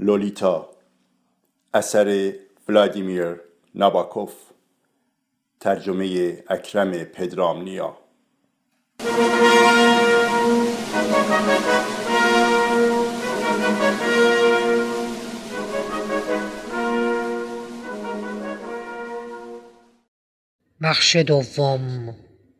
لولیتا، اثر ولادیمیر ناباکوف، ترجمه اکرم پدرامنیا. بخش دوم،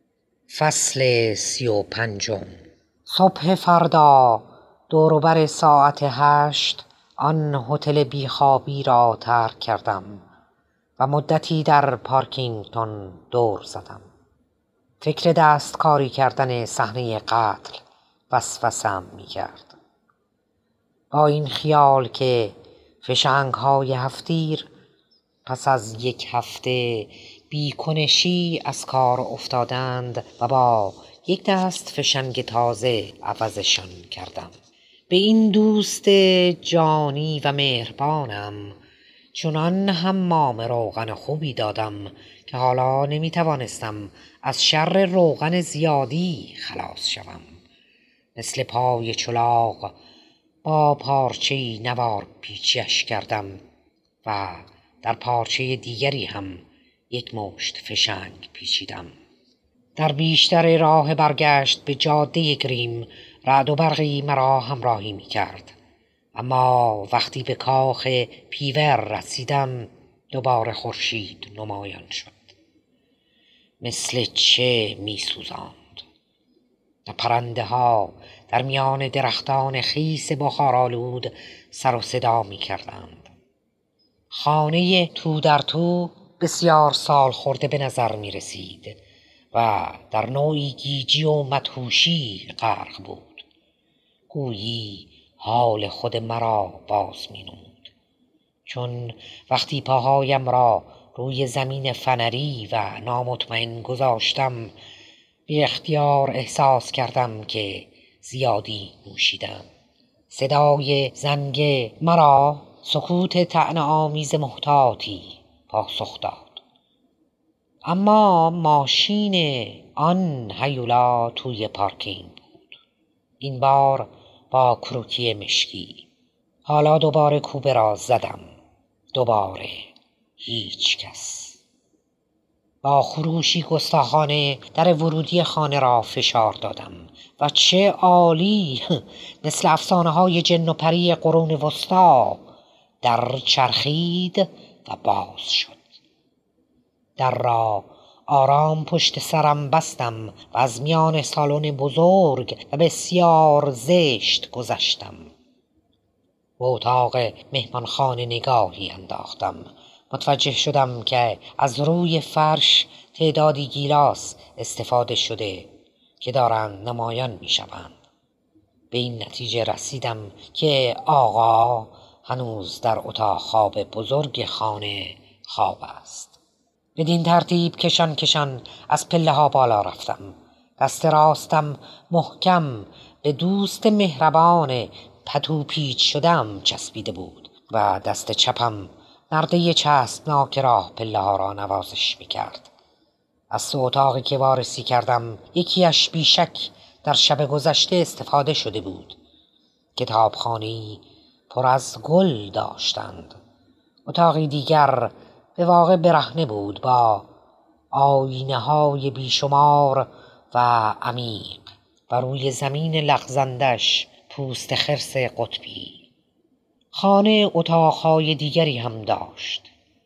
فصل 35. صبح فردا دور و بر ساعت 8 آن هتل بیخوابی را ترک کردم و مدتی در پارکینگتون دور زدم. فکر دستکاری کردن صحنه قتل وسوسه‌ام می‌کرد. با این خیال که فشنگ‌های هفتیر پس از 1 هفته بیکنشی از کار افتادند و با 1 دست فشنگ تازه عوضشان کردم. به این دوست جانی و مهربانم چنان حمام روغن خوبی دادم که حالا نمیتوانستم از شر روغن زیادی خلاص شوم. مثل پای چلاغ با پارچه‌ای نوار پیچیش کردم و در پارچه دیگری هم 1 مشت فشنگ پیچیدم. در بیشتر راه برگشت به جاده گریم رعد و برقی مرا همراهی می کرد. اما وقتی به کاخ پیور رسیدم دوباره خورشید نمایان شد. مثل چه می سوزاند و پرنده ها در میان درختان خیس بخارآلود سر و صدا می کردند. خانه تو در تو بسیار سال خورده به نظر می رسید و در نوعی گیجی و مدهوشی غرق بود. گویی حال خود مرا باز می نمود. چون وقتی پاهایم را روی زمین فنری و نامطمئن گذاشتم بی اختیار احساس کردم که زیادی نوشیدم. صدای زنگ مرا سکوت طعنه‌آمیز محتاطی پاسخ داد. اما ماشین آن هیولا توی پارکینگ بود. این بار با کروکی مشکی. حالا دوباره کوبه را زدم. دوباره هیچ کس. با خروشی گستاخانه در ورودی خانه را فشار دادم و چه عالی، مثل افسانه های جن و پری قرون وسطی در چرخید و باز شد. در را آرام پشت سرم بستم و از میان سالن بزرگ و بسیار زشت گذشتم. به اتاق مهمانخانه نگاهی انداختم. متوجه شدم که از روی فرش تعدادی گیلاس استفاده شده که دارند نمایان می شوند. به این نتیجه رسیدم که آقا هنوز در اتاق خواب بزرگ خانه خواب است. بدین ترتیب کشان کشان از پله ها بالا رفتم. دست راستم محکم به دوست مهربان پتو پیچ شدم چسبیده بود و دست چپم نرده چسبناک راه پله ها را نوازش می‌کرد. از تو اتاقی که وارسی کردم یکیش بیشک در شب گذشته استفاده شده بود. کتابخانه‌ای پر از گل داشتند. اتاقی دیگر به واقع برهنه بود با آینه‌های بیشمار و عمیق و روی زمین لغزندش پوست خرس قطبی. خانه اتاقهای دیگری هم داشت.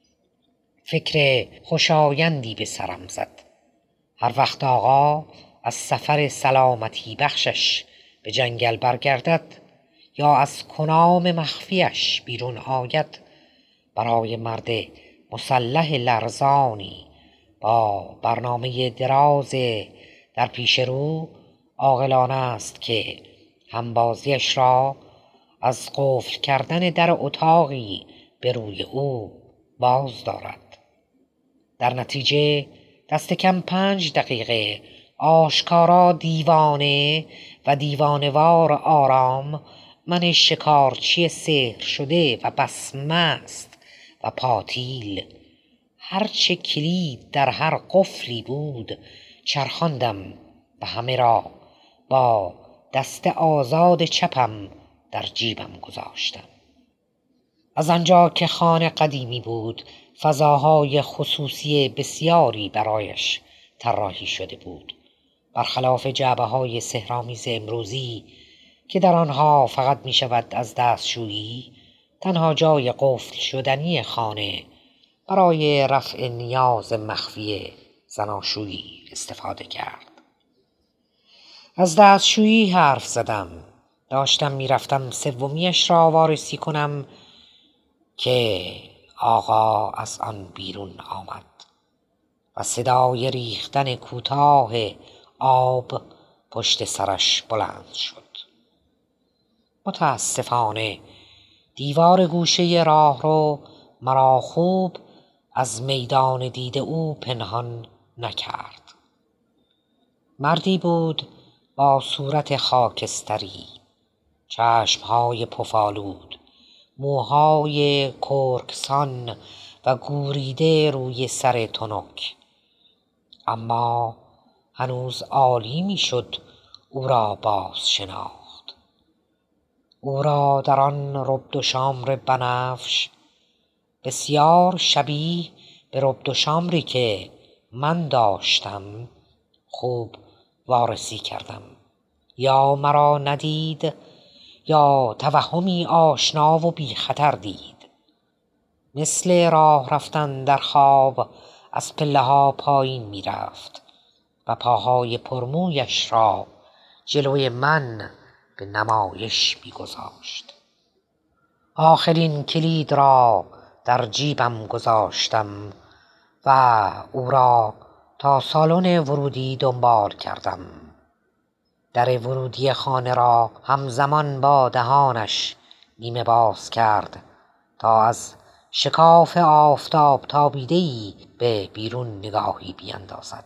فکر خوشایندی به سرم زد. هر وقت آقا از سفر سلامتی بخشش به جنگل برگردد یا از کنام مخفیش بیرون آید، برای مرد مسلح لرزانی با برنامه دراز در پیش رو عاقلانه است که همبازیش را از قفل کردن در اتاقی به روی او باز دارد. در نتیجه دست کم 5 دقیقه آشکارا دیوانه و دیوانوار آرام من شکارچی سحر شده و بس مست و پاتیل هرچه کلید در هر قفلی بود چرخاندم و همه را با دست آزاد چپم در جیبم گذاشتم. از آنجا که خانه قدیمی بود، فضاهای خصوصی بسیاری برایش طراحی شده بود، برخلاف جعبه‌های سحرآمیز امروزی که در آنها فقط می شود از دستشویی، تنها جای قفل شدنی خانه، برای رفع نیاز مخفی زناشویی استفاده کرد. از دستشویی حرف زدم. داشتم میرفتم سومیش را وارسی کنم که آقا از آن بیرون آمد و صدای ریختن کوتاه آب پشت سرش بلند شد. متاسفانه دیوار گوشه راهرو مرا خوب از میدان دید او پنهان نکرد. مردی بود با صورت خاکستری، چشمهای پفالود، موهای کرکسان و گوریده روی سر تنک. اما هنوز عالی میشد او را باز شناخت. او را در آن ربد و شامر بنفش بسیار شبیه به ربد و شامری که من داشتم خوب وارسی کردم. یا مرا ندید یا توهمی آشنا و بی خطر دید. مثل راه رفتن در خواب از پله ها پایین می رفت و پاهای پرمویش را جلوی من به نمایش می گذاشت. آخرین کلید را در جیبم گذاشتم و او را تا سالن ورودی دنبال کردم. در ورودی خانه را همزمان با دهانش نیمه باز کرد تا از شکاف آفتاب تابیده‌ای به بیرون نگاهی بیندازد.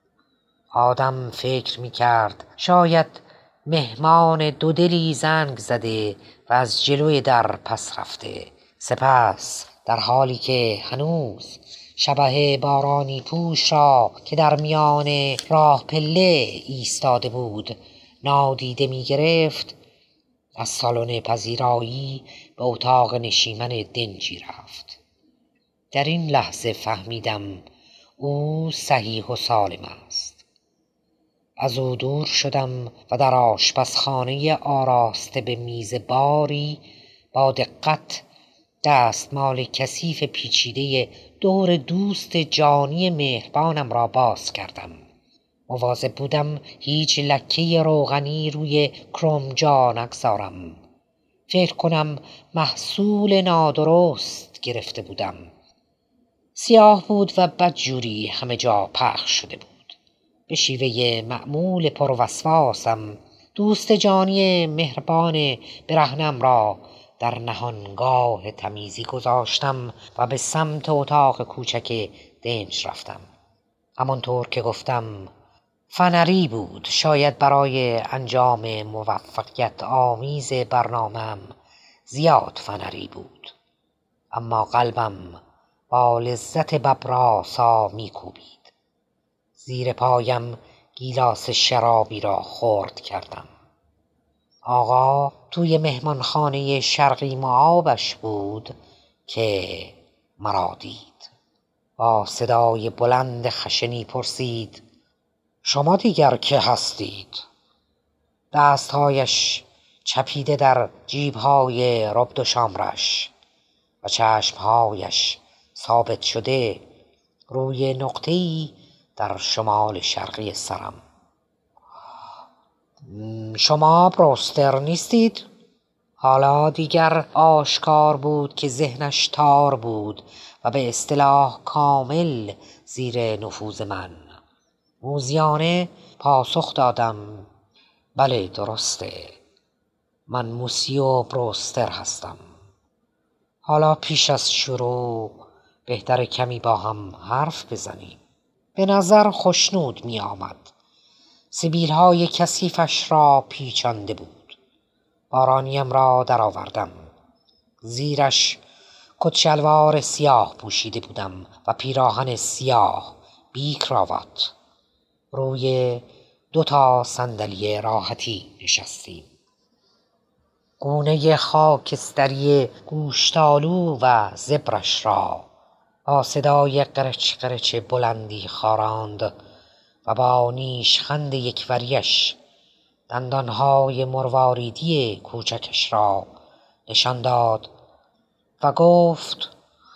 آدم فکر می کرد شاید مهمان دودلی زنگ زده و از جلوی در پس رفته. سپس در حالی که هنوز شبح بارانی پوش را که در میان راه پله ایستاده بود نادیده می گرفت، از سالن پذیرایی به اتاق نشیمن دنجی رفت. در این لحظه فهمیدم او صحیح و سالم است. از او دور شدم و در آشپزخانه آراسته به میز باری با دقت دستمال کثیف پیچیده دور دوست جانی مهربانم را باز کردم. مواظب بودم هیچ لکه روغنی روی کرمجا نگذارم. فکر کنم محصول نادرست گرفته بودم. سیاه بود و بدجوری همه جا پخش شده بود. به شیوه معمول پروسواسم دوست جانی مهربان برهنم را در نهانگاه تمیزی گذاشتم و به سمت اتاق کوچک دنج رفتم. همانطور که گفتم فنری بود. شاید برای انجام موفقیت آمیز برنامه‌ام زیاد فنری بود، اما قلبم با لذت ببراسا میکوبید. زیر پایم گیلاس شرابی را خرد کردم. آقا توی مهمانخانه شرقی معابش بود که مرا دید. با صدای بلند خشنی پرسید: شما دیگر که هستید؟ دستهایش چپیده در جیبهای ربد و شامرش و چشمهایش ثابت شده روی نقطه‌ای در شمال شرقی سرم. شما بروستر نیستید؟ حالا دیگر آشکار بود که ذهنش تار بود و به اصطلاح کامل زیر نفوذ من. موذیانه پاسخ دادم: بله درسته، من موسیو بروستر هستم. حالا پیش از شروع بهتر کمی با هم حرف بزنیم. به نظر خوشنود می آمد. سبیل‌های کثیفش را پیچانده بود. بارانیم را درآوردم. زیرش کت شلوار سیاه پوشیده بودم و پیراهن سیاه بی کراوات. روی 2 صندلی راحتی نشستیم. گونه خاکستری گوشتالو و زبرش را با صدای قرچ قرچ بلندی خاراند و با نیشخند یکوریش دندانهای مرواریدی کوچکش را نشان داد و گفت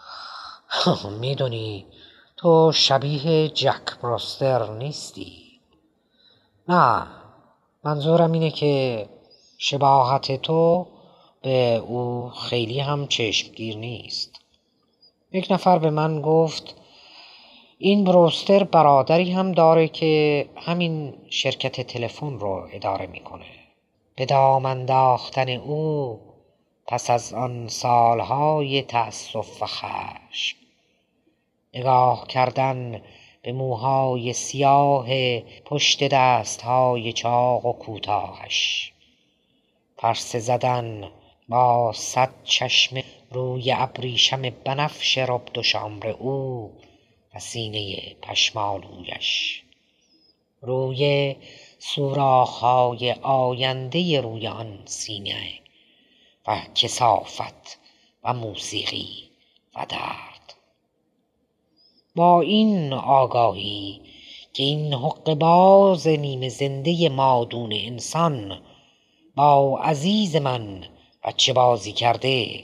میدونی تو شبیه جک بروستر نیستی. نه، منظورم اینه که شباهت تو به او خیلی هم چشمگیر نیست. یک نفر به من گفت این بروستر برادری هم داره که همین شرکت تلفن رو اداره میکنه. به دام انداختن او پس از آن سالهای تأسف و خشم، نگاه کردن به موهای سیاه پشت دستهای چاق و کوتاهش، پرسه زدن با 100 چشم روی ابریشم بنفش ربد و شامر او و سینه پشمالویش، روی سوراخ‌های آینده روی آن سینه و کثافت و موسیقی و درد. با این آگاهی که این حقه‌باز نیمه زنده مادون انسان با عزیز من بچه بازی کرده،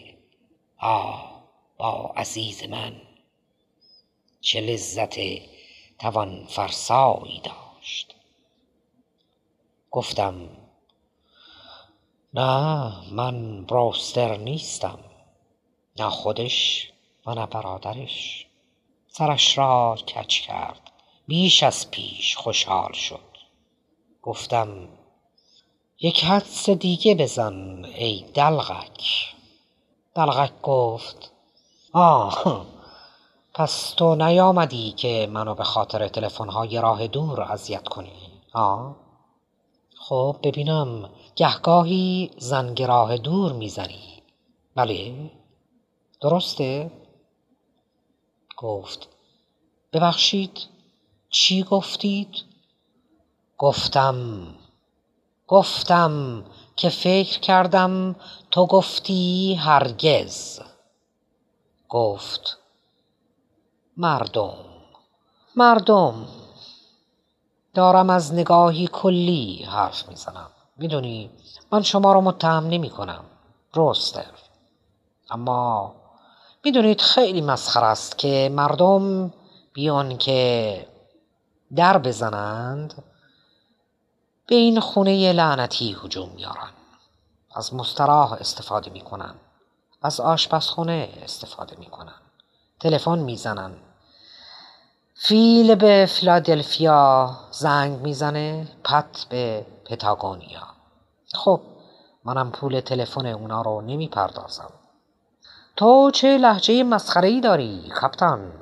با عزیز من چه لذت توان فرسایی داشت. گفتم نه، من بروستر نیستم، نه خودش و نه برادرش. سرش را کج کرد، بیش از پیش خوشحال شد. گفتم یک حدس دیگه بزن ای دلغک. دلغک گفت پس تو نیامدی که منو به خاطر تلفن‌های راه دور اذیت کنی؟ خب ببینم گهگاهی زنگ راه دور میزنی. بله، درسته؟ گفت ببخشید چی گفتید؟ گفتم که فکر کردم تو گفتی هرگز. گفت مردم. دارم از نگاهی کلی حرف میزنم. میدونی من شما رو متهم نمی کنم بروستر، اما میدونید خیلی مسخره است که مردم بیان که در بزنند به این خونه لعنتی هجوم میارن، از مستراح استفاده میکنن، از آشپزخونه استفاده میکنن، تلفن میزنن، فیل به فیلادلفیا زنگ میزنه، پت به پتاگونیا. خب منم پول تلفن اونا رو نمیپردازم. تو چه لهجه مسخره‌ای داری کاپتان؟